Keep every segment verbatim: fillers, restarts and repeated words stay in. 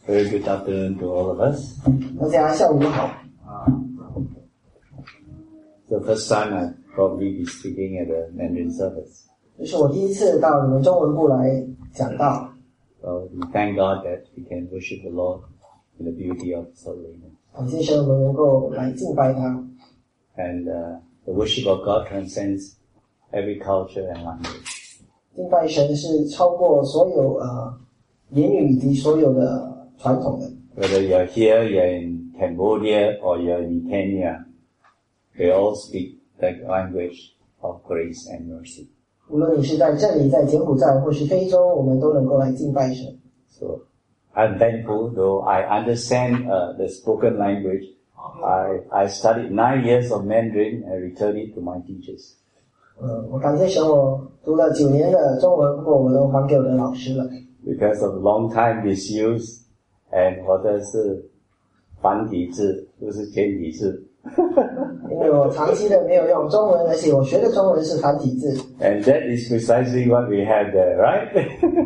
Very good afternoon to all of us. 大家下午好。 The first time I'll probably be speaking at a Mandarin service. 这是我第一次到你们中文部来讲道。 So we thank God that we can worship the Lord in the beauty of His holiness. 感谢神，我们能够来敬拜他。 And uh, the worship of God transcends every culture and language. 敬拜神是超过所有呃言语以及所有的传统的。 Whether you're here, you're in Cambodia, or you're in Kenya, they all speak the language of grace and mercy. 无论你是在这里、在柬埔寨或是非洲，我们都能够来敬拜神。 So I'm thankful, though I understand uh, the spoken language. I, I studied nine years of Mandarin and returned it to my teachers. 呃，我感谢神，我读了九年的中文，不过我都还给我的老师了。 Because of long time misuse, and 或者是繁体字，不是简体字。 因为我长期的没有用中文，而且我学的中文是繁体字。 And that is precisely what we have there, right?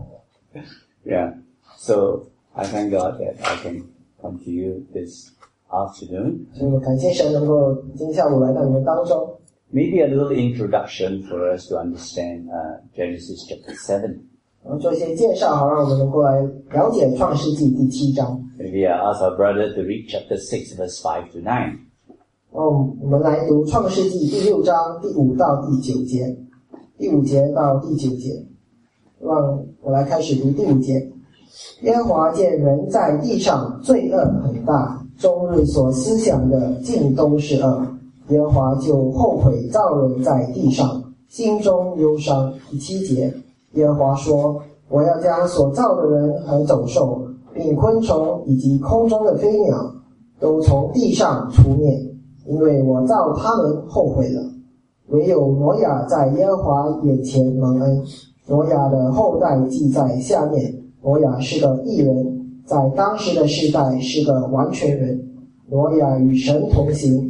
Yeah. So I thank God that I can come to you this afternoon. 所以我感谢神能够今天下午来到你们当中。 Maybe a little introduction for us to understand uh, Genesis chapter seven. 我们做一些介绍，好让我们能够来了解创世纪第七章。 Maybe I ask our brother to read chapter six, verse five to nine. 哦，我们来读创世纪第六章第五到第九节，第五节到第九节。让我来开始读第五节。耶和华见人在地上罪恶很大，终日所思想的尽都是恶，耶和华就后悔造人在地上，心中忧伤。第七节，耶和华说：我要将所造的人和走兽，并昆虫以及空中的飞鸟，都从地上除灭，因为我造他们后悔了。唯有挪亚在耶和华眼前蒙恩。挪亚的后代记在下面。挪亚是个义人，在当时的世代是个完全人。挪亚与神同行。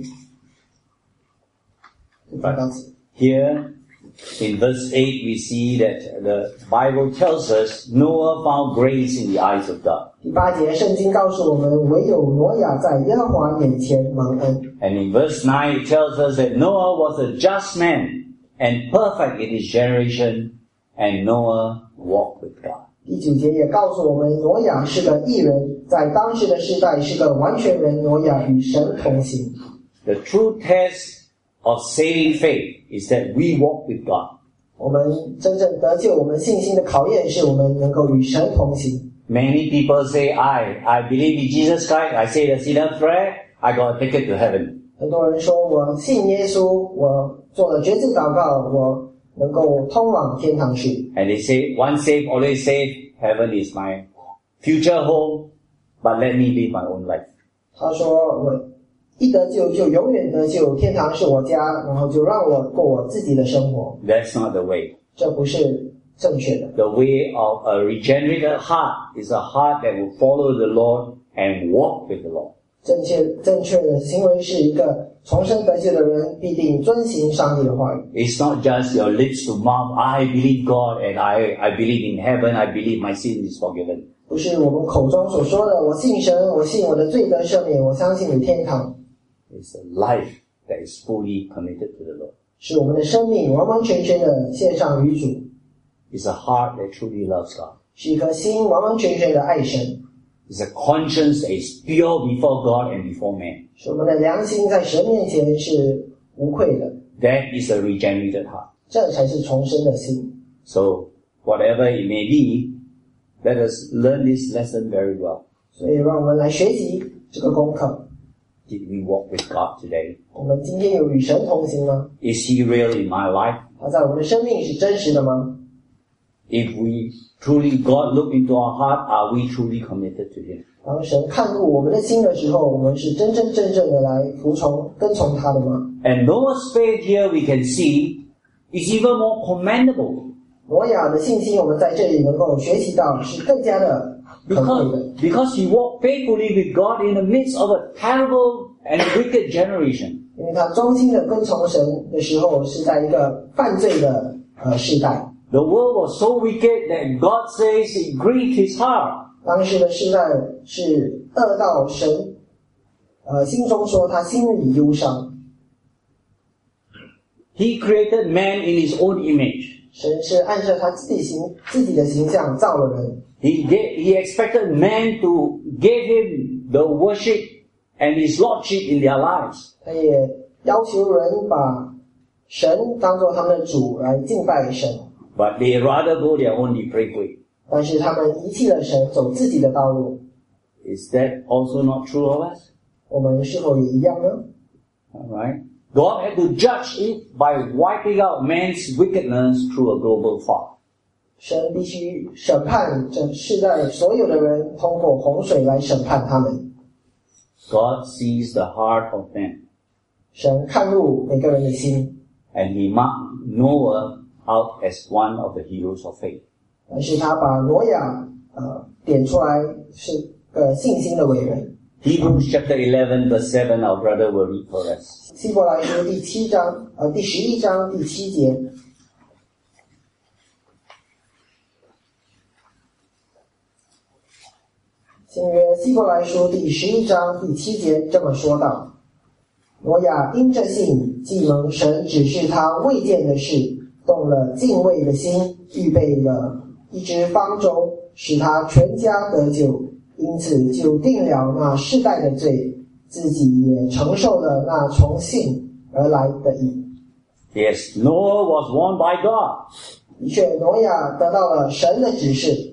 Here in verse eight we see that the Bible tells us Noah found grace in the eyes of God. 第八节圣经告诉我们，唯有挪亚在耶和华眼前蒙恩。 And in verse nine it tells us that Noah was a just man and perfect in his generation, and Noah walked with God. 第九节也告诉我们，挪亚是个义人，在当时的世代是个完全人。挪亚与神同行。 The true test of saving faith is that we walk with God. 我们真正得救，我们信心的考验是我们能够与神同行。 Many people say, I, I believe in Jesus Christ, I say the sinner's prayer, I got a ticket to heaven. 很多人说我信耶稣，我做了决志祷告，我能够通往天堂去。 And they say, once saved, always saved, heaven is my future home, but let me live my own life. 他说我一得救就永远得救，天堂是我家，然后就让我过我自己的生活。 That's not the way. 这不是正确的。 The way of a regenerated heart is a heart that will follow the Lord and walk with the Lord. 正确正确的行为是一个重生得救的人必定遵行上帝的话语。 It's not just your lips to mouth, I believe God and I, I believe in heaven, I believe my sin is forgiven. 不是我们口中所说的我信神，我信我的罪得赦免，我相信有天堂。 It's a life that is fully committed to the Lord. 是我们的生命完完全全的献上于主。 It's a heart that truly loves God. 是一颗心完完全全的爱神。 It's a conscience that is pure before God and before man. 是我们的良心在神面前是无愧的。 That is a regenerated heart. 这才是重生的心。 So, whatever it may be, let us learn this lesson very well. 所以让我们来学习这个功课。 Did we walk with God today? 我们今天有与神同行吗？ Is He real in my life? 他在我们的生命是真实的吗？ If we truly, God look into our heart, are we truly committed to Him? 当神看入我们的心的时候，我们是真真正正的来服从、跟从他的吗？ And Noah's faith here we can see is even more commendable. 挪亚的信心，我们在这里能够学习到，是更加的可贵的。 Because, because he walked faithfully with God in the midst of a terrible and wicked generation. 因为他忠心的跟从神的时候，是在一个犯罪的呃世代。 The world was so wicked that God says it grieved His heart. 当时的世代是恶到神，呃，心中说他心里忧伤。 He created man in his own image. 神是按照他自己形自己的形象造了人。 He gave, he expected man to give him the worship and his lordship in their lives. 他也要求人把神当作他们的主来敬拜神。 But they rather go their own depraved way. 但是他们遗弃了神，走自己的道路。 Is that also not true of us? 我们是否也一样呢？ Alright. God had to judge it by wiping out man's wickedness through a global flood. 神必须审判这世代所有的人，通过洪水来审判他们。 God sees the heart of man. 神看入每个人的心。 And he marked Noah out as one of the heroes of faith. 但是他把挪亚呃点出来是个信心的伟人。 Hebrews chapter eleven verse seven, our brother will read for us. 希伯来书第七章呃第十一章第七节。新约希伯来书第十一章第七节这么说道：挪亚因着信，既蒙神指示他未见的事，动了敬畏的心，预备了一只方舟，使他全家得救，因此就定了那世代的罪，自己也承受了那从信而来的义。 Yes, Noah was warned by God. 的确，挪亚得到了神的指示。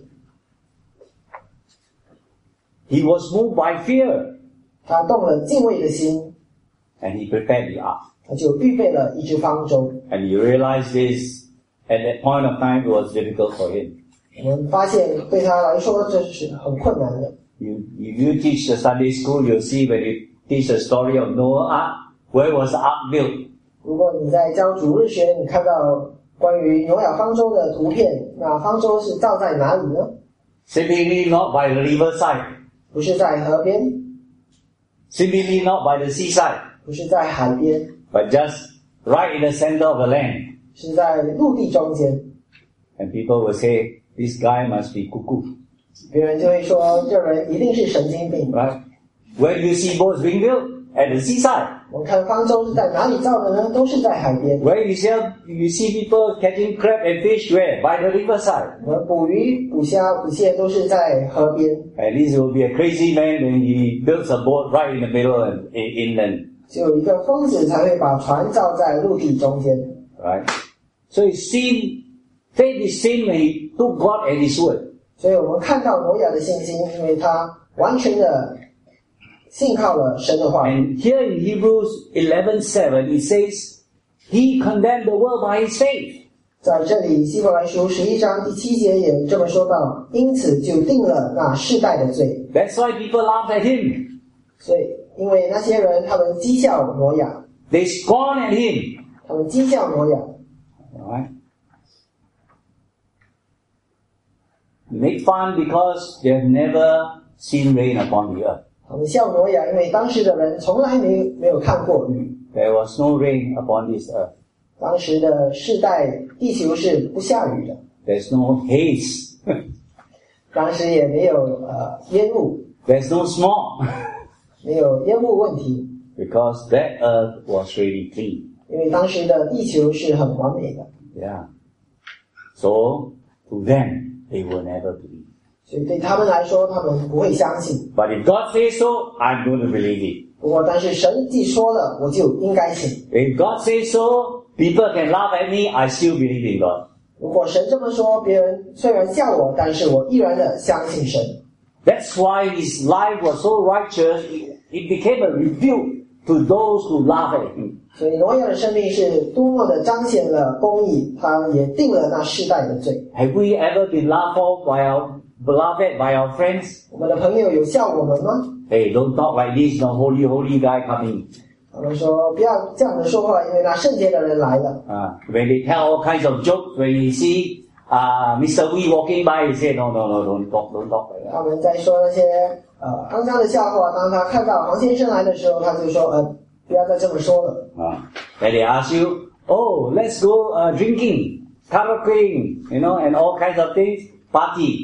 He was moved by fear. 他动了敬畏的心， And he prepared the ark. 他就预备了一只方舟。 And he realized this at that point of time it was difficult for him. 我们发现对他来说这是很困难的。 You, if you teach the Sunday school, you'll see when you teach the story of Noah ark, where was the ark built? 如果你在教主日学，你看到关于挪亚方舟的图片，那方舟是造在哪里呢？ Seemingly not by the riverside. 不是在河边， Seemingly not by the seaside. 不是在海边， But just right in the center of the land. 是在陆地中间。 And people will say, this guy must be cuckoo. 别人就会说，这人一定是神经病。 Right? Where do you see boats being built? At the seaside. 我们看方舟是在哪里造的呢？都是在海边。 Where you see, you see people catching crab and fish, where? By the riverside. 我们捕鱼、捕虾、捕蟹都是在河边。 At least it will be a crazy man when he builds a boat right in the middle of inland. 只有一个疯子才会把船造在陆地中间。 Right? So it seemed, faith is seen when he took God at his word. 所以我们看到挪亚的信心，因为他完全的信靠了神的话语。 And here in Hebrews eleven seven, it says, he condemned the world by his faith. 在这里，希伯来书十一章第七节也这么说到，因此就定了那世代的罪。 That's why people laugh at him. 所以，因为那些人他们讥笑挪亚， They scorn at him. 他们讥笑挪亚， Alright? Make fun because they have never seen rain upon the earth. 他们笑挪亚，因为当时的人从来没没有看过雨， There was no rain upon this earth. 当时的世代地球是不下雨的， There's no haze. 当时也没有呃烟雾， There's no smog. 没有烟雾问题， Because that earth was really clean. 因为当时的地球是很完美的， Yeah. So, to them, they will never believe. 所以对他们来说，他们不会相信。 But if God says so, I'm going to believe it. 不过，但是神既说了，我就应该信。 If God says so, people can laugh at me, I still believe in God. 如果神这么说，别人虽然笑我，但是我依然的相信神。 That's why his life was so righteous, it, it became a rebuke to those who laugh at him. 所以挪亚的生命是多么的彰显了公义，他也定了那世代的罪。 Have we ever been laughed off by our beloved, by our friends? 我们的朋友有笑我们吗？ Hey, don't talk like this, no holy, holy guy coming. 他们说不要这样子说话，因为那圣洁的人来了。 Uh, when they tell all kinds of jokes, when you see uh, Mister Wee walking by, he say, no, no, no, don't talk, don't talk like that. 他们在说那些呃肮脏的笑话，当他看到黄先生来的时候，他就说呃不要再这么说了。 Uh, then they ask you, oh, let's go uh, drinking, karaoke, you know, and all kinds of things, party.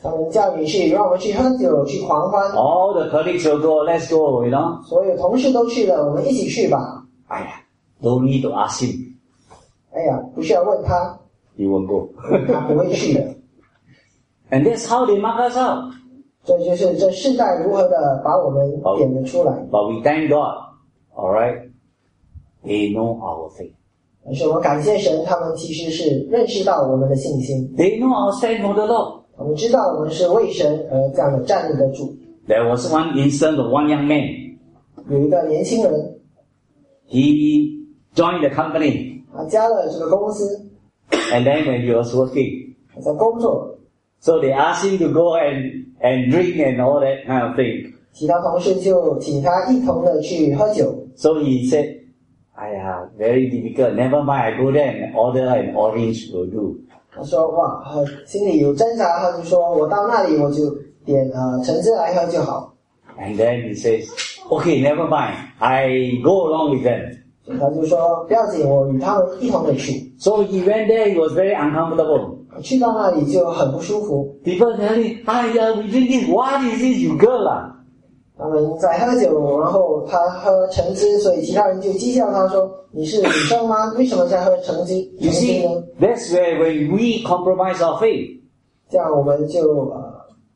他们叫你去，让我们去喝酒，去狂欢。 All the colleagues will go, let's go, you know. 所有同事都去了，我们一起去吧。 哎呀 don't need to ask him. 哎呀，不需要问他， He won't go. 他不会去的。 And that's how they mark us out. 这就是这世代如何的把我们点了出来。 But we thank God, alright, they know our faith. 但是我们感谢神，他们其实是认识到我们的信心， They know our stand for the Lord. 我们知道我们是为神而这样的站立得住。 There was one instance of one young man. 有一个年轻人， He joined the company, 他加了这个公司， and then when he was working, 他在工作， so they asked him to go and, and drink and all that kind of thing. 其他同事就请他一同的去喝酒。 So he said, "Aya, very difficult. Never mind, I go there and order an orange will do." 他说哇，呃心里有挣扎，他就说我到那里我就点呃橙汁来喝就好。 And then he says, "Okay, never mind. I go along with them." 所以他就说不要紧，我与他们一同的去。 So he went there. He was very uncomfortable. 去到那里就很不舒服， People tell him, "Aya, we drink this. What is this, you girl ah?" 他们在喝酒，然后他喝橙汁，所以其他人就讥笑他说：“你是女生吗？为什么在喝橙汁？ You 橙汁 see, 呢 that's where when we compromise our faith.？” 这样我们就呃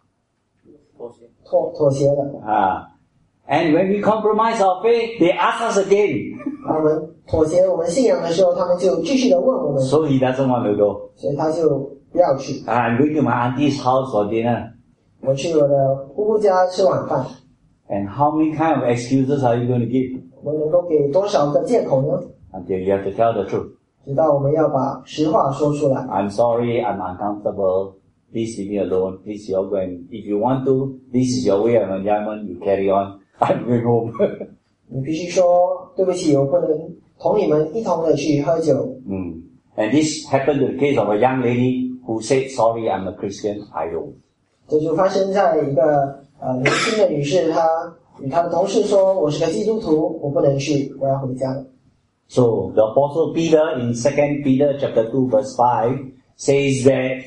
妥妥协了。 Ah. And when we compromise our faith, they ask us again. 他们妥协我们信仰的时候，他们就继续的问我们， So he doesn't want to go. 所以他就不要去。 I'm going to my auntie's house for dinner. 我去我的姑姑家吃晚饭， And how many kind of excuses are you going to give? 我们能够给多少个借口呢？ Until you have to tell the truth. 直到我们要把实话说出来。 I'm sorry, I'm uncomfortable. Please leave me alone. Please you all go and if you want to, this is your way of enjoyment, you carry on. I'm going home. 你必须说对不起，我不能同你们一同的去喝酒。 mm. And this happened to the case of a young lady who said, sorry, I'm a Christian, I don't. 这就发生在一个呃年轻的女士，她与她的同事说：“我是个基督徒，我不能去，我要回家了。” So the Apostle Peter in Second Peter chapter two verse five says that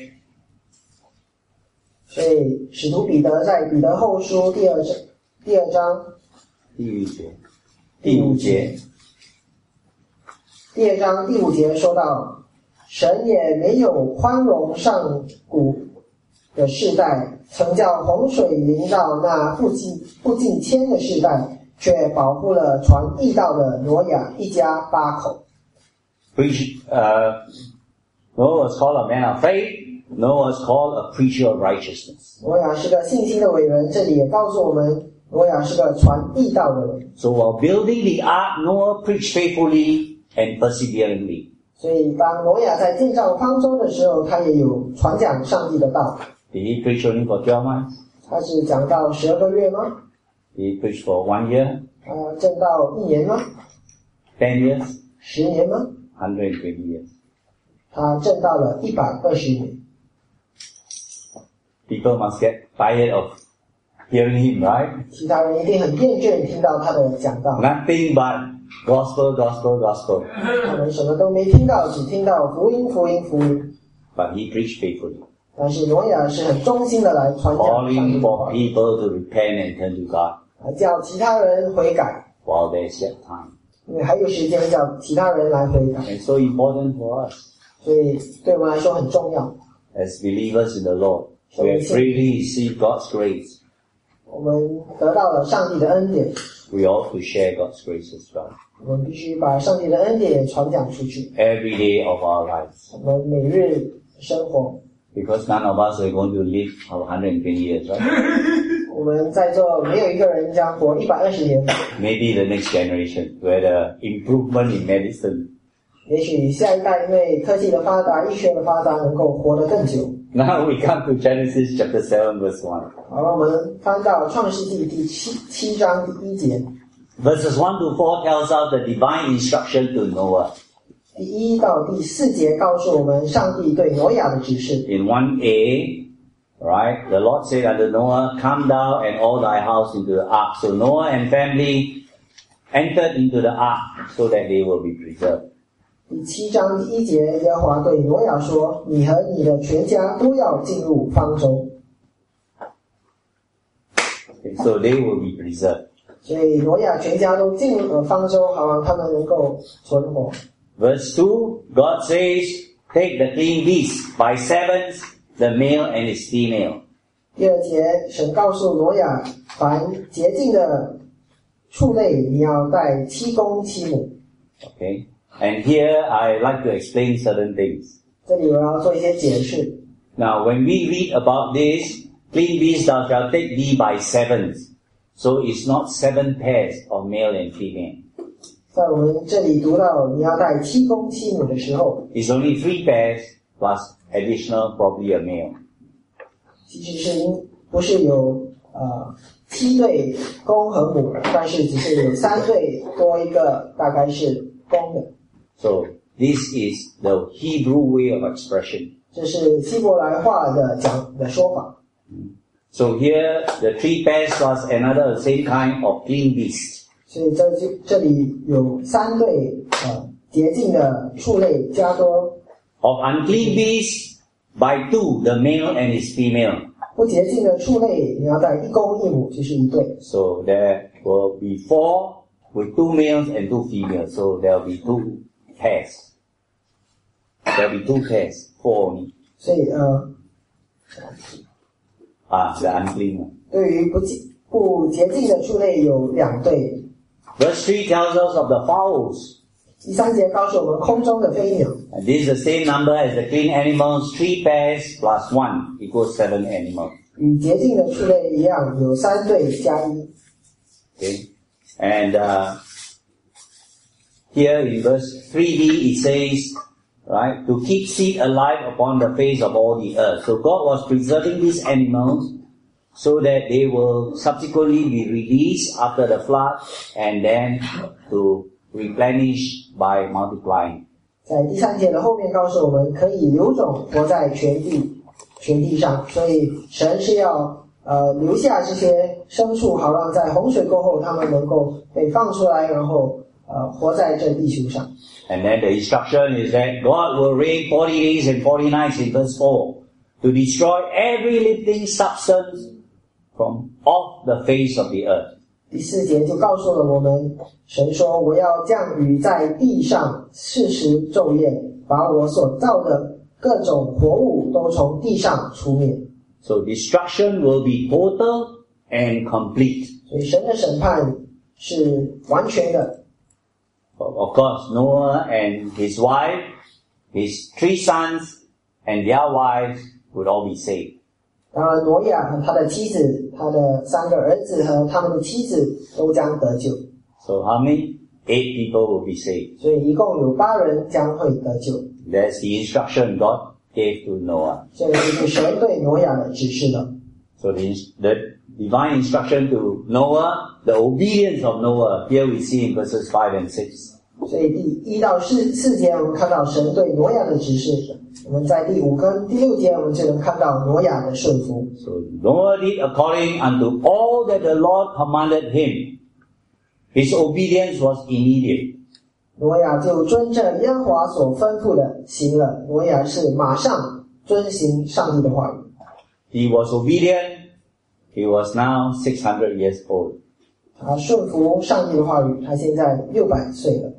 所以使徒彼得在彼得后书第二章第二章第五节，第五节， 第二章第五节说到，神也没有宽容上古的世代，曾叫洪水临到那不进不进迁的世代，却保护了传义道的挪亚一家八口。 Preach, uh, Noah was called a man of faith. Noah was called a preacher of righteousness. 挪亚是个信心的伟人，这里也告诉我们，挪亚是个传义道的人。 So while building the ark, Noah preached faithfully and perseveringly. 所以当挪亚在建造方舟的时候，他也有传讲上帝的道。 Did he preach only for twelve months? 他是讲到十二个月吗？ Did he preach for one year? 他证到一年吗？ Ten years? 十年吗？ one hundred twenty years. 他证到了一百二十年。 People must get tired of hearing him, right? 其他人一定很厌倦听到他的讲道， Nothing but gospel, gospel, gospel. 他们什么都没听到，只听到福音、福音、福音。 But he preached faithfully, 但是挪亚是很忠心的来传讲上帝 calling 的 for 话， people to repent and turn to God 还叫其他人悔改， while there's yet time. 因为还有时间叫其他人来悔改， It's so important for us 所以对我们来说很重要。 as believers in the Lord. We have freely received God's grace. 我们得到了上帝的恩典， We ought to share God's grace as well. 我们必须把上帝的恩典传讲出去。 Every day of our lives. 我们每日生活， Because none of us are going to live one hundred twenty years, right? 我们在座没有一个人将活一百二十年。 Maybe the next generation, where the improvement in medicine. 也许下一代因为科技的发达、医学的发达，能够活得更久。 Now we come to Genesis chapter seven verse one. 好了，我们翻到创世纪第七七章第一节， Verses one to four tells us the divine instruction to Noah. 第一到第四节告诉我们上帝对挪亚的指示。 In one A, right, the Lord said unto Noah, Come thou and all thy house into the ark. So Noah and family entered into the ark so that they will be preserved. 第七章第一节，耶和华对挪亚说：“你和你的全家都要进入方舟。” Okay, so they will be preserved. 所以挪亚全家都进入了方舟，好让他们能够存活。 Verse two, God says, take the clean beasts by sevens, the male and his female. 第二节，神告诉挪亚，凡洁净的畜类，你要带七公七母。 Okay, and here I like to explain certain things. 这里我要做一些解释。 Now, when we read about this, clean beasts thou shalt take thee by sevens. So it's not seven pairs of male and female. 在我们这里读到你要带七公七母的时候， It's only three pairs plus additional probably a male. 其实是因不是有呃七对公和母，但是只是有三对多一个，大概是公的。 So this is the Hebrew way of expression. 这是希伯来话的讲的说法。 So here the three pairs plus another same kind of clean beast. 所以这这里有三对呃洁净的畜类加多。 Of unclean beasts by two, the male and his female. 不洁净的畜类，你要带一公一母，就是一对。 So there will be four with two males and two females. So there will be two pairs. There will be two pairs, four only. 所以呃， Ah, the unclean one. 对于不洁不洁净的畜类有两对。 Verse three tells us of the fowls. 第三节告诉我们空中的飞鸟。 And this is the same number as the clean animals. Three pairs plus one equals seven animals. 与洁净的畜类一样，有三对加一。 Okay, and uh, here in verse three b it says, right, to keep seed alive upon the face of all the earth. So God was preserving these animals so that they will subsequently be released after the flood and then to replenish by multiplying. 在第三节的后面告诉我们，可以留种活在全地全地上，所以神是要呃留下这些牲畜，好让在洪水过后，他们能够被放出来，然后呃活在这地球上。 And then the instruction is that God will reign forty days and forty nights in verse four to destroy every living substance from off the face of the earth. 第四节就告诉了我们，神说：“我要降雨在地上，四时昼夜，把我所造的各种活物都从地上除灭。” So destruction will be total and complete. 所以神的审判是完全的。 Of course, Noah and his wife, his three sons and their wives would all be saved. 当然，挪亚和他的妻子、他的三个儿子和他们的妻子都将得救。 So how many? Eight people will be saved. 所以一共有八人将会得救。 That's the instruction God gave to Noah. 这个就是神对挪亚的指示了。 So the, the divine instruction to Noah, the obedience of Noah, here we see in verses five and six. 所以第一到四四节，我们看到神对挪亚的指示；我们在第五跟第六节，我们就能看到挪亚的顺服。 So Noah did according unto all that the Lord commanded him. His obedience was immediate. 挪亚就遵着耶和华所吩咐的行了。挪亚是马上遵行上帝的话语。 He was obedient. He was now six hundred years old. 他顺服上帝的话语，他现在六百岁了。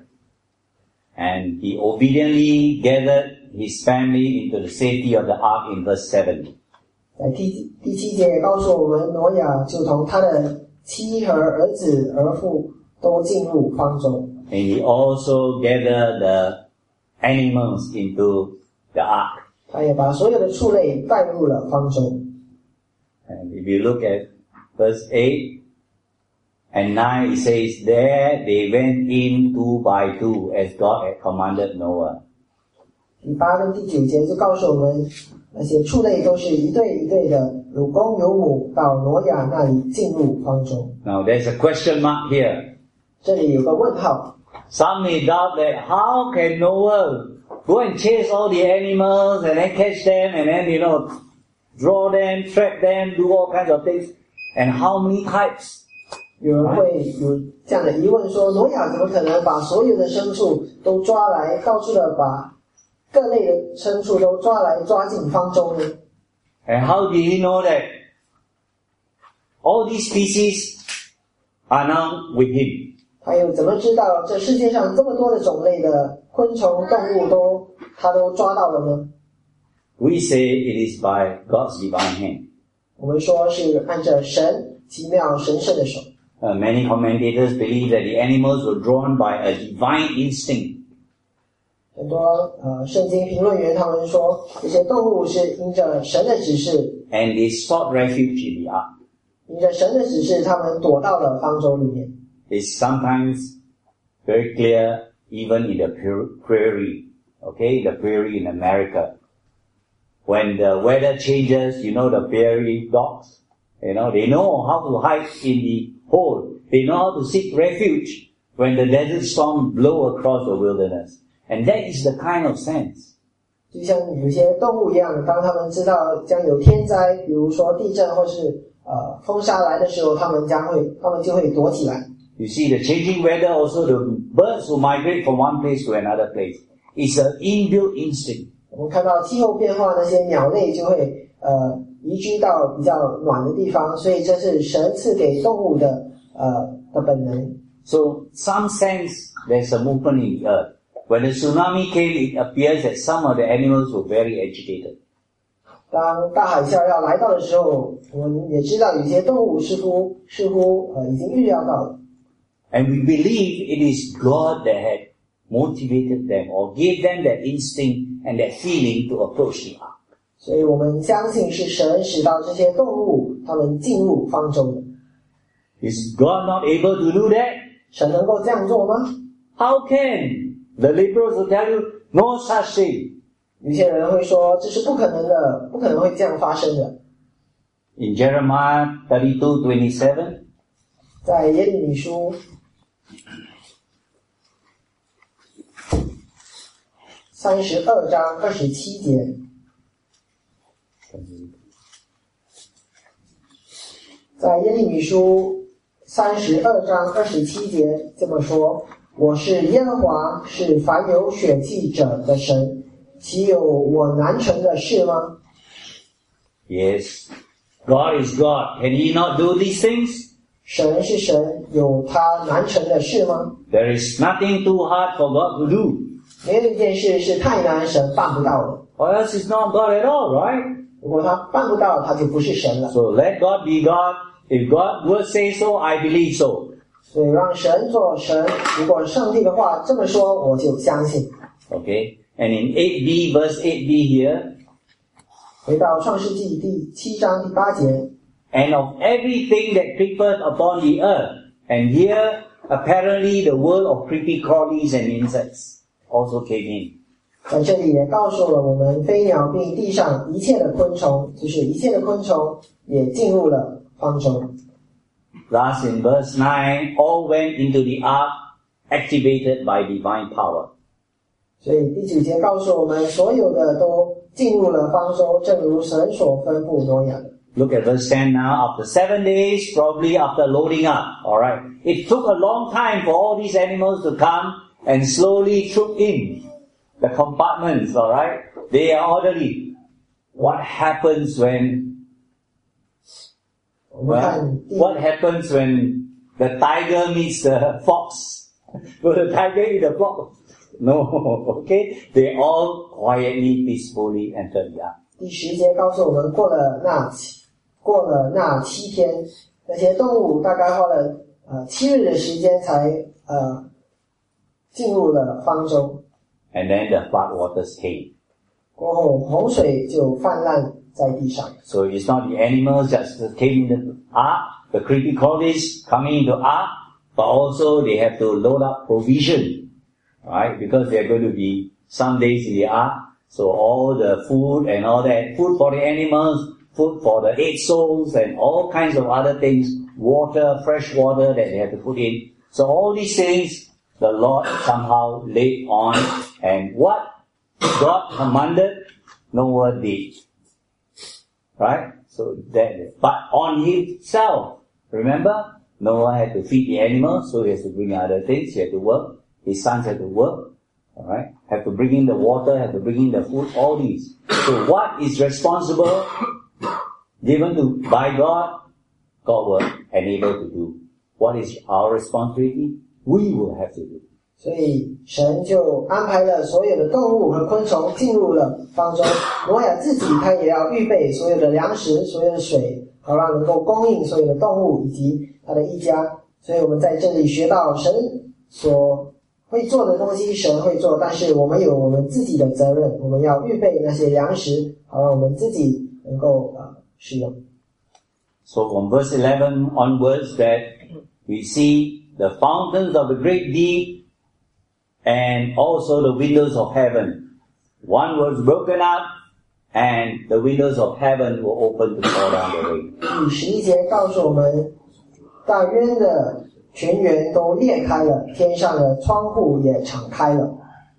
And he obediently gathered his family into the safety of the ark in verse seven. 在第第七节也告诉我们，挪亚就同他的妻和儿子儿妇都进入方舟。 And he also gathered the animals into the ark. 他也把所有的畜类带入了方舟。 And if you look at verse eight and nine, it says, there they went in two by two as God had commanded Noah. 第八跟第九节就告诉我们，那些畜类都是一对一对的，有公有母，到挪亚那里进入方舟。 Now there's a question mark here. 这里有个问号。 Some may doubt that how can Noah go and chase all the animals and then catch them and then, you know, draw them, track them, do all kinds of things. And how many types? 有人会有这样的疑问说，挪亚怎么可能把所有的牲畜都抓来，到处的把各类的牲畜都抓来抓进方舟呢？ And how did he know that all these species are now with him. 他又怎么知道这世界上这么多的种类的昆虫动物都他都抓到了呢？ We say it is by God's divine hand. 我们说是按着神奇妙神圣的手。 Uh, many commentators believe that the animals were drawn by a divine instinct. 很多呃圣经评论员他们说，这些动物是因着神的指示， And they sought refuge in the ark. 因着神的指示，他们躲到了方舟里面。 It's sometimes very clear even in the prairie, okay, the prairie in America. When the weather changes, you know the prairie dogs, you know, they know how to hide in the hole. They know how to seek refuge when the desert storm blow across the wilderness. And that is the kind of sense. 就像有些动物一样，当他们知道将有天灾，比如说地震或是呃风沙来的时候，他们将会，他们就会躲起来。 You see, the changing weather, also the birds who migrate from one place to another place. It's an inbuilt instinct. 我们看到气候变化，那些鸟类就会呃移居到比较暖的地方，所以这是神赐给动物的呃的本能。 So some sense there's a movement in the earth. When the tsunami came, it appears that some of the animals were very agitated. 当大海啸要来到的时候，我们也知道有些动物似乎似乎呃已经预料到了。 And we believe it is God that had motivated them or gave them that instinct and that feeling to approach the ark. 所以我们相信是神使到这些动物他们进入方舟的。 Is God not able to do that? 神能够这样做吗？ How can? The liberals will tell you, no such thing. 有些人会说这是不可能的，不可能会这样发生的。 In Jeremiah thirty-two twenty-seven, 在耶利米书三十二章二十七节，在耶利米书三十二章二十七节这么说：我是耶和华，是凡有血气者的神，岂有我难成的事吗？ yes, God is God. Can He not do these things? 神是神，有他难成的事吗？ There is nothing too hard for God to do. 没有一件事是太难神办不到的。 Or else it's not God at all, right? 如果他办不到，他就不是神了。 So let God be God. If God would say so, I believe so. 所以让神做神，如果上帝的话这么说，我就相信。 Okay? And in eight b, verse eight b here, 回到创世纪第七章第八节， and of everything that creepeth upon the earth. And here, apparently, the world of creepy crawlies and insects also came in. 在这里也告诉了我们飞鸟并地上一切的昆虫，就是一切的昆虫也进入了方舟。 Thus, in verse nine, all went into the ark, activated by divine power. 所以第九节告诉我们，所有的都进入了方舟，正如神所吩咐挪亚的。 Look at verse ten now. After seven days, probably after loading up, alright. It took a long time for all these animals to come and slowly troop in the compartments, alright. They are orderly. What happens when, 我们看 well, 第 what happens when the tiger meets the fox? Will the tiger eat the fox? No, okay. They all quietly, peacefully enter the ark. 第十节告诉我们，过了那七过了那七天，那些动物大概花了呃七日的时间才呃进入了方舟。 And then the flood waters came. 过后洪水就泛滥在地上。 So it's not the animals just came in the ark, the creepy crawlies coming into ark, but also they have to load up provision, right? Because there are going to be some days in the ark. So all the food and all that, food for the animals, food for the eight souls and all kinds of other things, water, fresh water that they have to put in. So all these things, the Lord somehow laid on, and what God commanded, Noah did. Right? So that, but on himself, remember, Noah had to feed the animals, so he has to bring other things, he had to work, his sons had to work. Alright? Have to bring in the water, have to bring in the food, all these. So what is responsible given to by God God was unable to do. What is our responsibility? We will have to do. 所以神就安排了所有的动物和昆虫进入了方舟，挪亚自己他也要预备所有的粮食、所有的水，好让能够供应所有的动物以及他的一家。所以我们在这里学到神所会做的东西，神会做，但是我们有我们自己的责任，我们要预备那些粮食，好让我们自己能够呃使用。 So from verse eleven onwards that we see the fountains of the great deep and also the windows of heaven. One was broken up and the windows of heaven were opened to pour down the rain. 第十一节告诉我们，大渊的泉源都裂开了，天上的窗户也敞开了。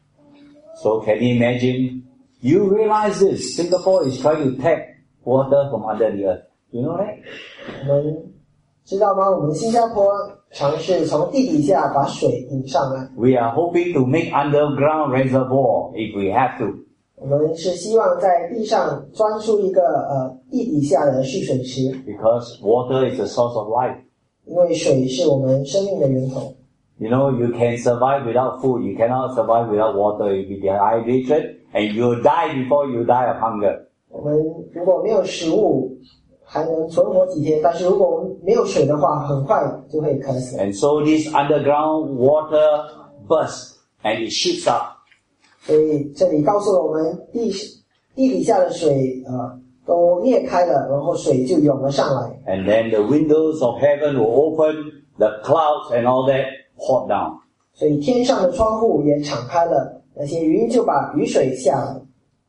So can you imagine? You realize this. Singapore is trying to tap water from under the earth. You know that? 我们知道吗？我们新加坡尝试从地底下把水引上来。 We are hoping to make underground reservoir if we have to. 我们是希望在地上钻出一个呃地底下的蓄水池。 Because water is the source of life. 因为水是我们生命的源头。 You know, you can survive without food. You cannot survive without water. You'll be dehydrated and you'll die before you die of hunger. 我们如果没有食物，还能存活几天，但是如果我们没有水的话，很快就会渴死。 And so this underground water bursts and it shoots up. 所以这里告诉了我们地地底下的水呃都裂开了，然后水就涌了上来。 And then the windows of heaven will open, the clouds and all that poured down. 所以天上的窗户也敞开了，那些云就把雨水下来。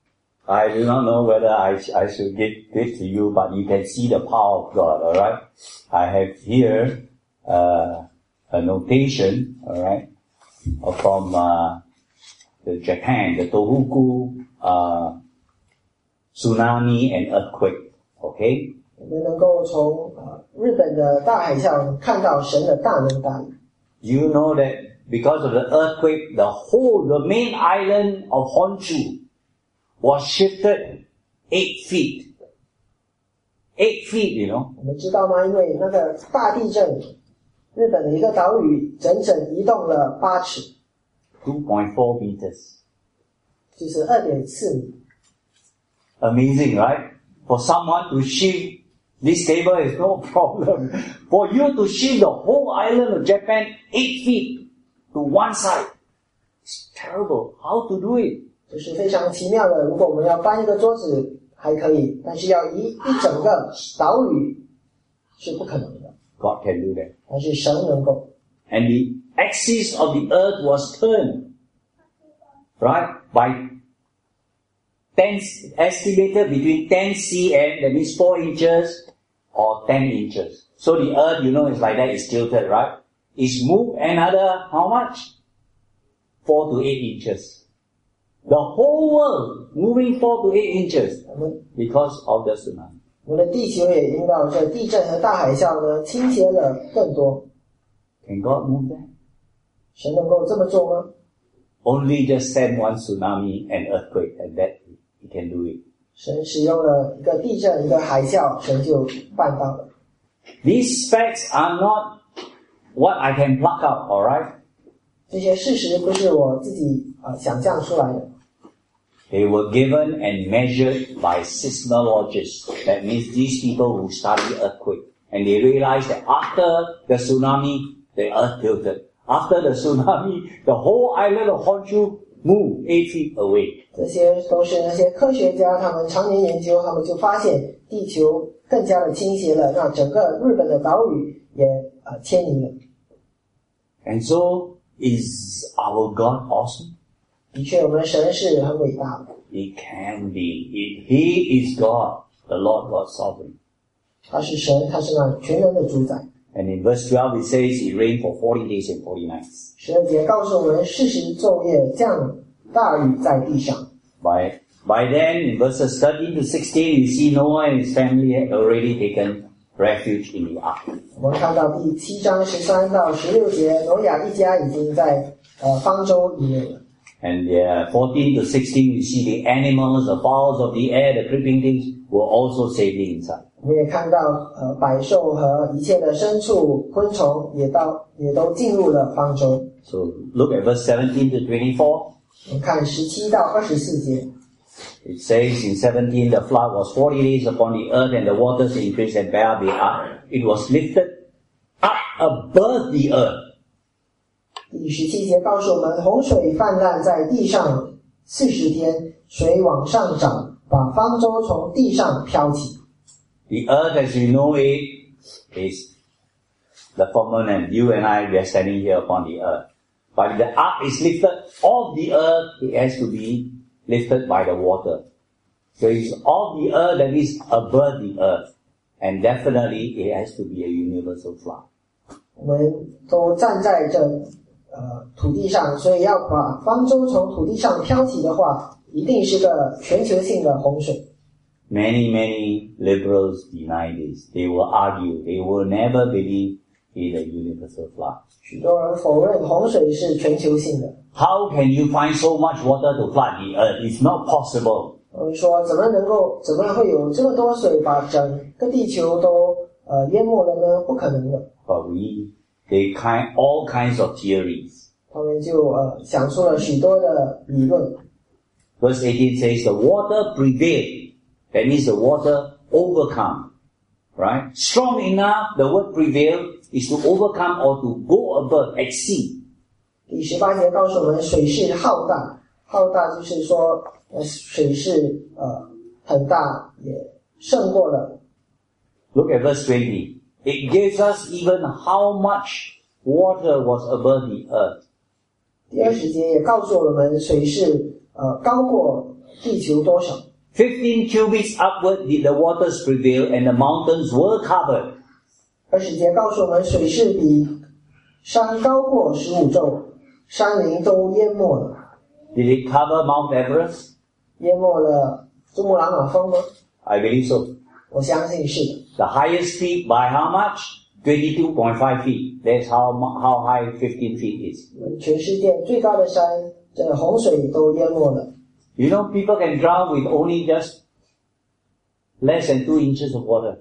I do not know whether I, I should give this to you, but you can see the power of God, alright? I have here uh, a notation, alright, from uh, the Japan, the Tohoku uh, tsunami and earthquake, okay? 我们能够从呃日本的大海啸看到神的大能大力。 You know that because of the earthquake, the whole, the main island of Honshu was shifted eight feet. Eight feet, you know. 我们知道吗？因为那个大地震，日本的一个岛屿整整移动了八尺， two point four meters. 就是二点四米。 Amazing, right? For someone to shift this table is no problem. For you to shift the whole island of Japan eight feet to one side, it's terrible. How to do it? 这是非常奇妙的。如果我们要搬一个桌子还可以，但是要移一整个岛屿是不可能的。 God can do that. 但是神能够。 And the axis of the earth was turned, right? By ten, estimated between ten centimeters, that means four inches or ten inches. So the earth, you know, is like that, it's tilted, right? It's moved another, how much? Four to eight inches. The whole world moving four to eight inches because of the tsunami. 我们的地球也因到这地震和大海啸呢倾斜了更多。 Can God move that? 神能够这么做吗？ Only just send one tsunami and earthquake and that He can do it. 神使用了一个地震一个海啸，神就办到了。 These facts are not what I can pluck out, alright? 这些事实不是我自己呃想象出来的。 They were given and measured by seismologists. That means these people who study earthquake. And they realized that after the tsunami, the earth tilted. After the tsunami, the whole island of Honshu moved eight feet away. 这些都是那些科学家，他们常年研究，他们就发现地球更加的倾斜了，让整个日本的岛屿也呃迁移了。 And so, is our God awesome? 的确，我们的神是很伟大的。 It can be. It, he is God, the Lord God sovereign. 他是神，他是那全能的主宰。 And in verse twelve it says it rained for forty days and forty nights. 十二节告诉我们，四十昼夜降大雨在地上。 By, by then, in verses thirteen to sixteen, you see Noah and his family had already taken refuge in the ark. 我们看到第七章十三到十六节，挪亚一家已经在呃方舟里面了。 And uh, fourteen to sixteen, you see the animals, the fowls of the air, the creeping things were also safely inside. 我们也看到，呃，百兽和一切的牲畜、昆虫也到也都进入了方舟。 So look at verse seventeen to twenty-four. 我们看十七到二十四节。 It says in seventeen, the flood was forty days upon the earth, and the waters increased and bare the earth. It was lifted up above the earth. 第十七节告诉我们，洪水泛滥在地上四十天，水往上涨，把方舟从地上飘起。 The earth as you know it is the firmament. You and I, we are standing here upon the earth. But if the ark is lifted off the earth, it has to be lifted by the water. So it's off the earth, that is above the earth. And definitely it has to be a universal flood. 我们都站在这呃土地上，所以要把方舟从土地上飘起的话，一定是个全球性的洪水。 Many, many liberals deny this. They will argue. They will never believe in a universal flood. 许多人否认洪水是全球性的。 How can you find so much water to flood the earth? It's not possible. 我们说，怎么能够，怎么会有这么多水把整个地球都呃淹没了呢？不可能的。 But we, they kind all kinds of theories. 他们就呃想出了许多的理论。 Verse eighteen says, the water prevailed. That means the water overcome. Right? Strong enough, the word prevail is to overcome or to go above, exceed. 第十八节告诉我们，水势浩大，浩大就是说，呃，水势呃很大，也胜过了。 Look at verse twenty. It gives us even how much water was above the earth. 第二十节也告诉我们，水势呃高过地球多少。 Fifteen cubits upward did the waters prevail, and the mountains were covered. 二十节告诉我们，水势比山高过十五肘，山林都淹没了。 Did it cover Mount Everest? 淹没了珠穆朗玛峰吗？ I believe so. 我相信是的。 The highest peak by how much? twenty-two point five feet. That's how how high fifteen feet is. 全世界最高的山，这洪水都淹没了。 You know, people can drown with only just less than two inches of water.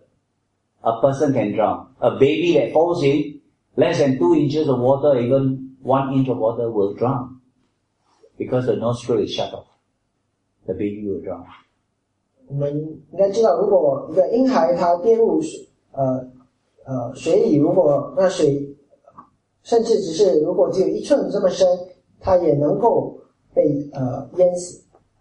A person can drown. A baby that falls in less than two inches of water, even one inch of water, will drown. Because the nostril is shut off. The baby will drown. 我们应该知道，如果一个婴孩他跌入水呃呃水里，如果那水甚至只是如果只有一寸这么深，他也能够被呃淹死。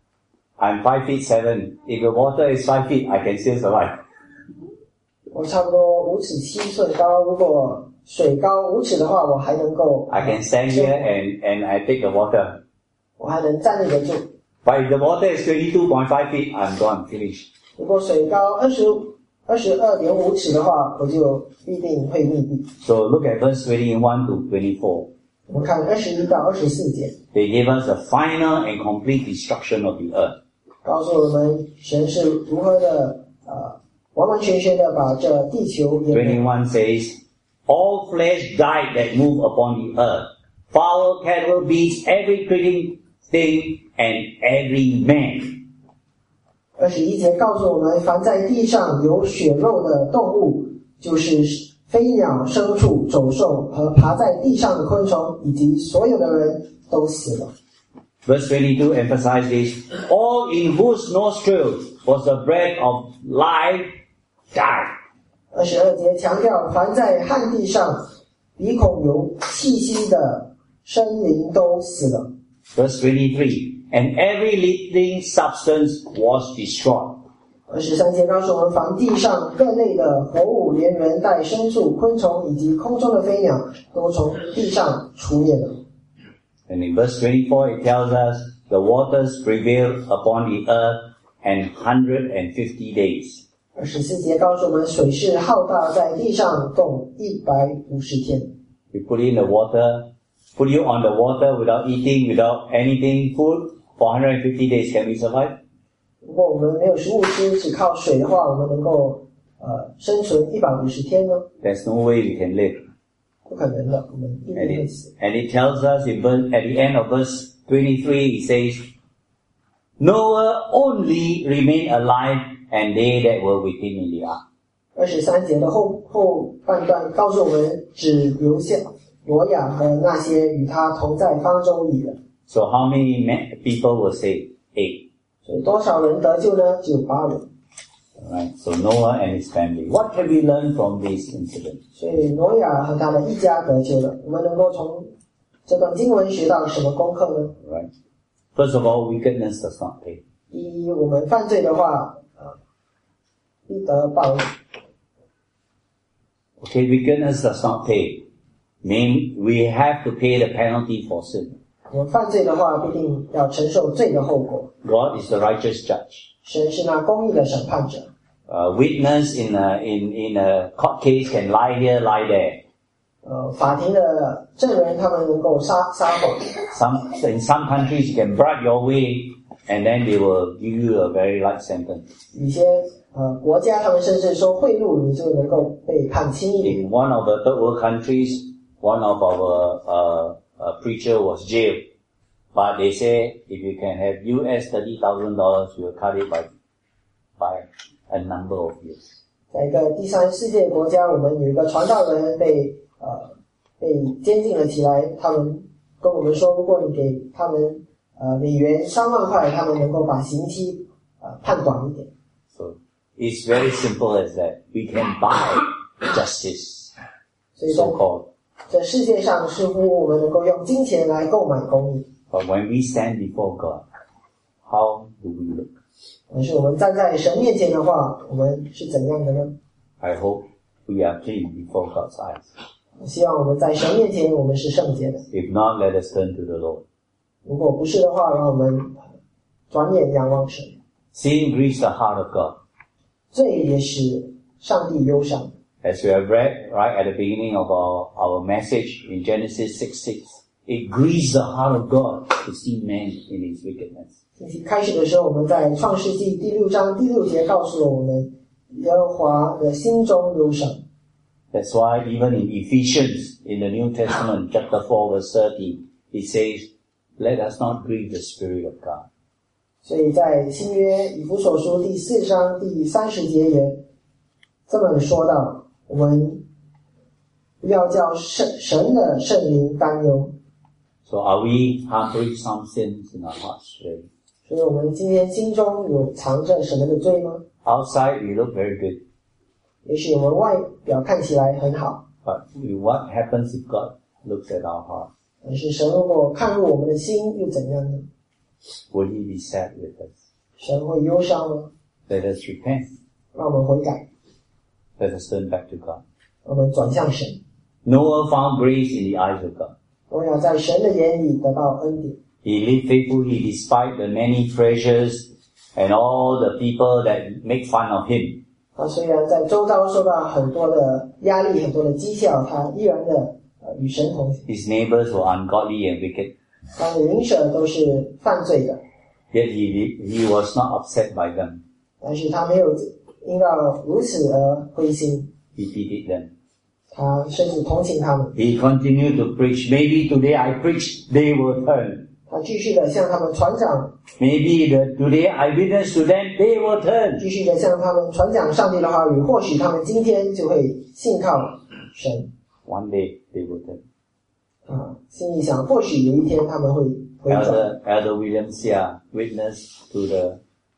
I'm five feet seven. If the water is five feet, I can still survive. 我差不多五尺七寸高，如果水高五尺的话，我还能够。 I can stand here and and I take the water. 我还能站立得住。 But if the water is twenty-two point five feet, I'm gone, finished. 如果水高二十二十二点五尺的话，我就必定会溺毙。 So look at verse twenty-one to twenty-four. 我们看二十一到二十四节。 They gave us a final and complete destruction of the earth. 告诉我们神是如何的呃完完全全的把这地球淹没。 twenty-one says, all flesh died that move upon the earth. Fowl, cattle, beasts, every creeping thing, and every man. 二十一节告诉我们，凡在地上有血肉的动物，就是飞鸟、牲畜、走兽和爬在地上的昆虫，以及所有的人都死了。 Verse twenty-two emphasizes this. All in whose nostrils was the breath of life died. 二十二节强调，凡在旱地上鼻孔有气息的生灵都死了。 Verse twenty-three. And every living substance was destroyed. 二十三节告诉我们，凡地上各类的活物，连人带牲畜、昆虫以及空中的飞鸟，都从地上除灭了。 And in verse twenty-four, it tells us the waters prevailed upon the earth and one hundred fifty days. 二十四节告诉我们，水势浩大，在地上动一百五十天。 You put in the water, put you on the water without eating, without anything, food, for one hundred fifty days. Can we survive? 如果我们没有食物吃，只靠水的话，我们能够呃生存一百五十天呢？ There's no way we can live. 不可能的，我们一 And 定会 it, 死。 and it tells us in verse, at the end of verse twenty-three, it says, Noah only remained alive and they that were with him in the ark. 二十三节的后后半段告诉我们，只留下挪亚和那些与他同在方舟里的。 So how many people were saved? Eight. 所以多少人得救呢？只有八人。 Right. So Noah and his family. What can we learn from this incident? 所以挪亚和他的一家得救了。我们能够从这段经文学到什么功课呢？ Right. First of all, wickedness does not pay. 第一，我们犯罪的话，呃，必得报应。 Okay, wickedness does not pay. Mean we have to pay the penalty for sin. 我们犯罪的话，必定要承受罪的后果。 God is the righteous judge. 神是那公义的审判者。 Uh, witness in a, in, in a court case can lie here, lie there. 呃，法庭的证人他们能够撒撒谎。 Some, in some countries you can bribe your way and then they will give you a very light sentence. 有些呃国家他们甚至说贿赂你就能够被判轻一点。 In one of the third world countries, one of our uh, uh, preacher was jailed. But they say if you can have U S thirty thousand dollars, you will cut it by, by a number of years. 在一个第三世界国家，我们有一个传道人被呃被监禁了起来，他们跟我们说，如果你给他们呃美元三万块，他们能够把刑期呃判短一点。 So it's very simple as that. We can buy justice, 所以 so 在 called. 这世界上似乎我们能够用金钱来购买公义， But when we stand before God, how do we look? 但是我们站在神面前的话，我们是怎样的呢？ I hope we are clean before God's eyes. 我希望我们在神面前我们是圣洁的。 If not, let us turn to the Lord. 如果不是的话，让我们转眼仰望神。 Sin grieves the heart of God. 罪也使上帝忧伤。 As we have read right at the beginning of our, our message in Genesis six six, it grieves the heart of God to see man in his wickedness. 开始的时候，我们在创世纪第六章第六节告诉了我们，耶和华的心中忧伤。 That's why even in Ephesians, in the New Testament, chapter four, verse thirty, it says, let us not grieve the Spirit of God. 所以在新约以弗所书第四章第三十节也这么说到，我们不要叫神神的圣灵担忧。 So are we harboring some sins in our hearts today? 所以我们今天心中有藏着什么的罪吗？ Outside we look very good, 也许我们外表看起来很好， but what happens if God looks at our heart? 但是神如果看入我们的心又怎样呢？ Will he be sad with us? 神会忧伤吗？ Let us repent. 让我们悔改， Let us turn back to God. 我们转向神。 Noah found grace in the eyes of God. 我要在神的眼里得到恩典。 He lived faithfully despite the many treasures and all the people that make fun of him. 他虽然在周遭受到很多的压力、很多的讥笑，他依然的呃与神同行。 His neighbors were ungodly and wicked, 他的邻舍都是犯罪的， yet he, he was not upset by them. 但是他没有因到如此而灰心， He pitied them. 他甚至同情他们。 He continued to preach. Maybe today I preach, they will turn. 他继续的向他们传讲， Maybe the, today I witness to them, they will turn. 继续的向他们传讲上帝的话语，或许他们今天就会信靠神。 One day they will turn. 啊，心里想，或许有一天他们会回转。 Elder, Elder William Seah witnessed to the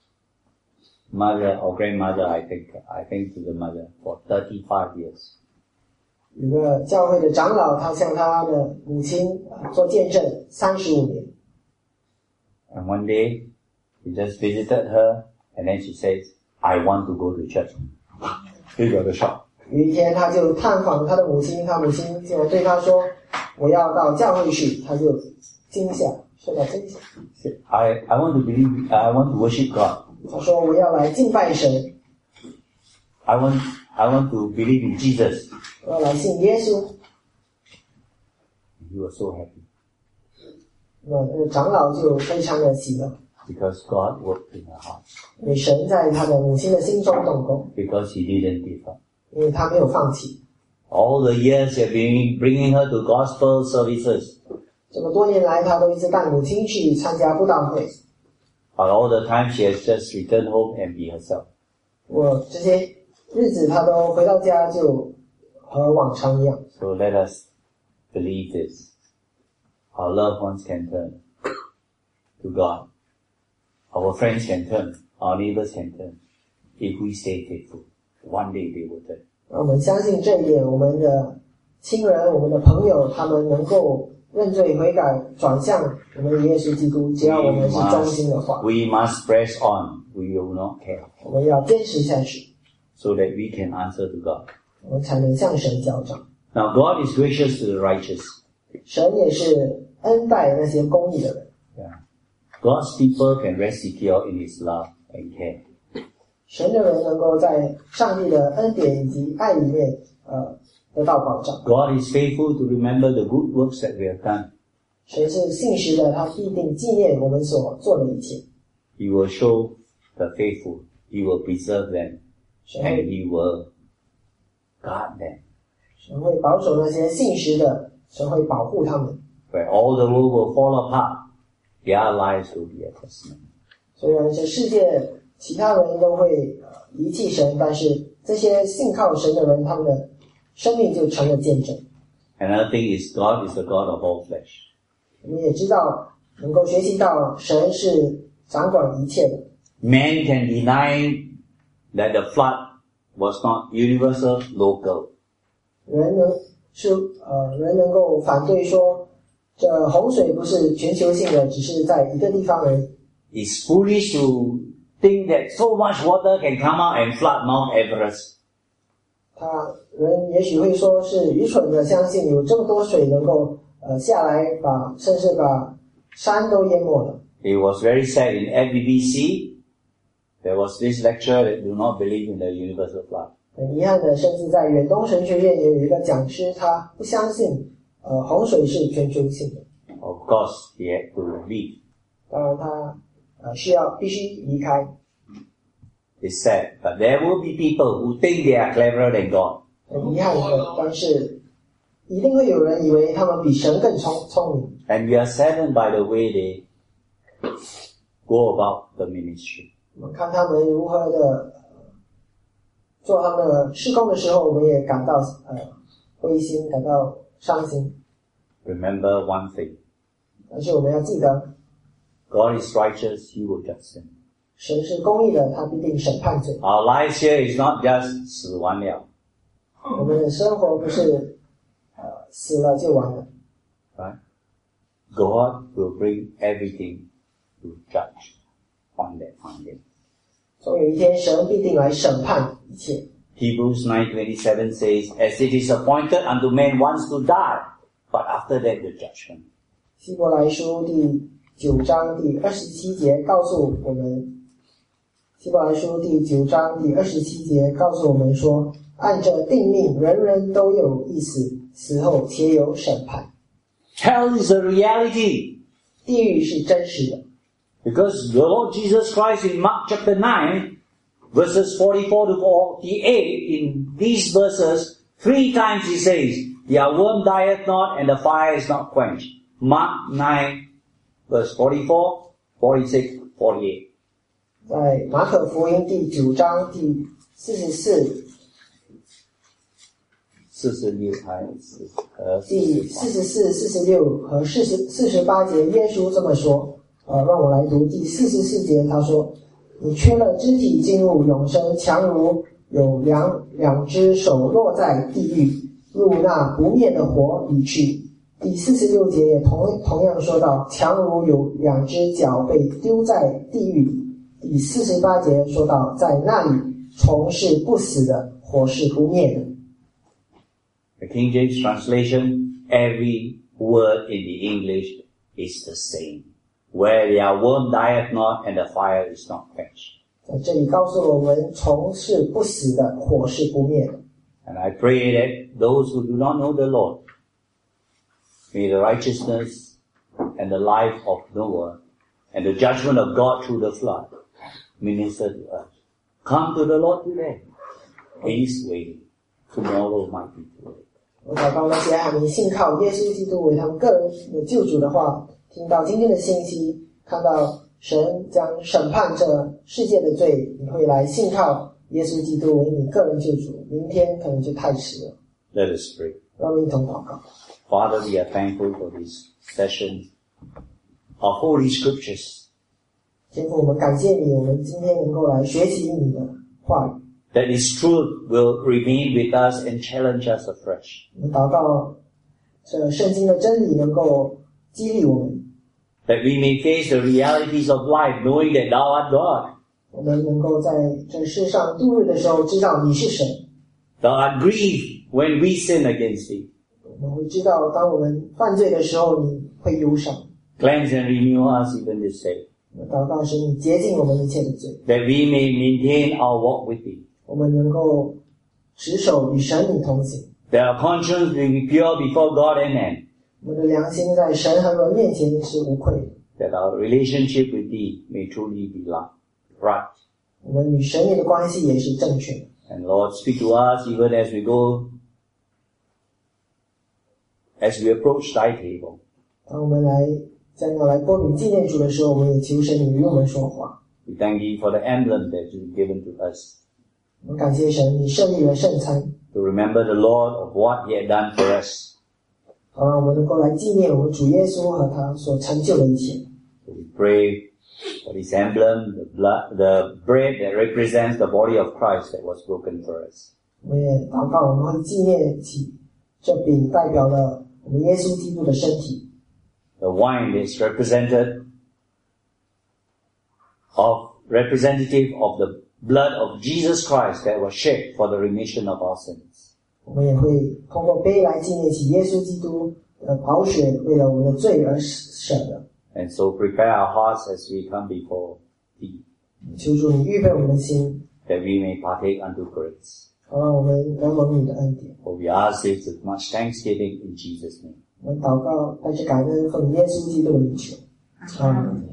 mother or grandmother, I think, I think to the mother for thirty-five years. 有个教会的长老，他向他的母亲啊做见证三十五年。 And one day, he just visited her, and then she says, I want to go to church. He got a shock. 有一天，他就探访他的母亲，他母亲竟然对他说：“我要到教会去。”他就惊吓，受到惊吓。 I, I want to believe, I want to worship God. 他说：“我要来敬拜神， I want, I want to believe in Jesus. 我要来信耶稣。” He was so happy 那那个长老就非常的喜乐， because God worked in her heart, 因为神在他的母亲的心中动工， because he didn't give up. 因为他没有放弃。 All the years he had been bringing her to gospel services, 这么多年来，他都一直带母亲去参加布道会。 but all the time she has just returned home and be herself. 我这些日子他都回到家就和往常一样。 So let us believe this. Our loved ones can turn to God. Our friends can turn. Our neighbors can turn. If we stay faithful, one day they will turn. 我们相信这一点，我们的亲人、我们的朋友，他们能够认罪悔改，转向我们的耶稣基督，只要我们是忠心的话。 We must press on. We will not care. 我们要坚持下去， So that we can answer to God. 我们才能向神交账。 Now God is gracious to the righteous. 神也是恩待那些公义的人。 Yeah. God's people can rest secure in His love and care. 神的人能够在上帝的恩典以及爱里面，呃，得到保障。 God is faithful to remember the good works that we have done. 神是信实的，他必定纪念我们所做的一切。 He will show the faithful. He will preserve them. 神 And 会 He will guard them. 神会保守那些信实的，神会保护他们。 Where all the world will fall apart, their lives will be a testament. 虽然这世界其他人都会呃遗弃神，但是这些信靠神的人，他们的生命就成了见证。 Another thing is God is the God of all flesh. 我们也知道，能够学习到神是掌管一切的。 Man can deny that the flood was not universal, local. 人能是呃人能够反对说，这洪水不是全球性的，只是在一个地方而已。 It's foolish to think that so much water can come out and flood Mount Everest. 他人也许会说是愚蠢的，相信有这么多水能够呃下来把，甚至把山都淹没了。 It was very sad in F B B C. There was this lecturer that do not believe in the universal flood. 很遗憾的，甚至在远东神学院也有一个讲师，他不相信呃洪水是全球性的。 Of course, he had to leave. 当然他呃需要必须离开。 It's sad, but there will be people who think they are cleverer than God. 很遗憾的，但是一定会有人以为他们比神更聪聪明。 And we are saddened by the way they go about the ministry. 我们看他们如何的、呃、做他们的事工的时候，我们也感到呃灰心，感到伤心。 Remember one thing. 但是我们要记得， God is righteous, He will judge them. 神是公义的，他必定审判罪。 Our lives here is not just 死完了, 我们的生活不是呃死了就完了。 right? God will bring everything to judge on that one day. 总有一天，神必定来审判一切。 Hebrews nine twenty-seven says, As it is appointed unto man once to die, but after that the judgment. 希伯来书第九章第二十七节告诉我们，希伯来书第九章第二十七节告诉我们说，按着定命，人人都有一死，死后且有审判。 Hell is a reality. 地狱是真实的， Because the Lord Jesus Christ in Mark chapter nine, verses forty-four to forty-eight, in these verses, three times he says, Their worm dieth not, and the fire is not quenched. Mark nine, verse forty-four, forty-six, forty-eight. 在马可福音第九章第四十四、 四十六还是呃第四十四、四十六和四十四十八节，耶稣这么说。呃，让我来读第四十四节，他说：“你缺了肢体进入永生，强如有两两只手落在地狱，入那不灭的火里去。”第四十六节也同同样说到，强如有两只脚被丢在地狱里。第四十八节说到，在那里虫是不死的，火是不灭的。 The King James translation, every word in the English is the same. Where their worm dieth not and the fire is not quenched. 在这里告诉我们，虫是不死的，火是不灭的。 And I pray that those who do not know the Lord, may the righteousness and the life of Noah and the judgment of God through the flood minister to us. Come to the Lord today. He is waiting. Tomorrow might be too late. 我祷告那些还没信靠耶稣基督为他们个人的救主的话，听到今天的信息，看到神将审判这世界的罪，你会来信靠耶稣基督为你个人救主，明天可能就太迟了。 Let us pray. 让我们一同祷告。 Father, we are thankful for this session of Holy Scriptures. 天父，我们感谢你，我们今天能够来学习你的话语。 That His truth will remain with us and challenge us afresh. 我们祷告，这圣经的真理能够激励我们。 That we may face the realities of life, knowing that Thou art God. 我们能够在这世上度日的时候，知道你是神。 Thou art grieved when we sin against Thee. 我们会知道，当我们犯罪的时候，你会忧伤。 Cleanse and renew us even this day. 我们祷告使你洁净我们一切的罪， That we may maintain our walk with Thee. 我们能够持守与神你同行。 That our conscience may be pure before God and man. 我们的良心在神和人面前是无愧的。 That our relationship with Thee may truly be right. 我们与神你的关系也是正确的。 And Lord, speak to us even as we go, as we approach Thy table. 当我们来将要来拨饼纪念主的时候，我们也求神你与我们说话。 We thank Thee for the emblem that You've given to us. 我们感谢神，你设立了圣餐， To remember the Lord of what He had done for us. 好让我们能够来纪念我们主耶稣和他所成就的一切。 So we pray for this emblem, the blood, the bread that represents the body of Christ that was broken for us. 我们也祷告，我们会纪念起这饼代表了我们耶稣基督的身体。 The wine is represented of representative of the blood of Jesus Christ that was shed for the remission of our sins. 我们也会通过杯来纪念起耶稣基督的宝血为了我们的罪而舍的。 And so prepare our hearts as we come before Thee, 求主你预备我们的心， that we may partake unto grace. 好让我们得蒙你的恩典。 For we ask this with much thanksgiving in Jesus' name. 我们祷告，带着感恩奉耶稣基督的名求。阿门。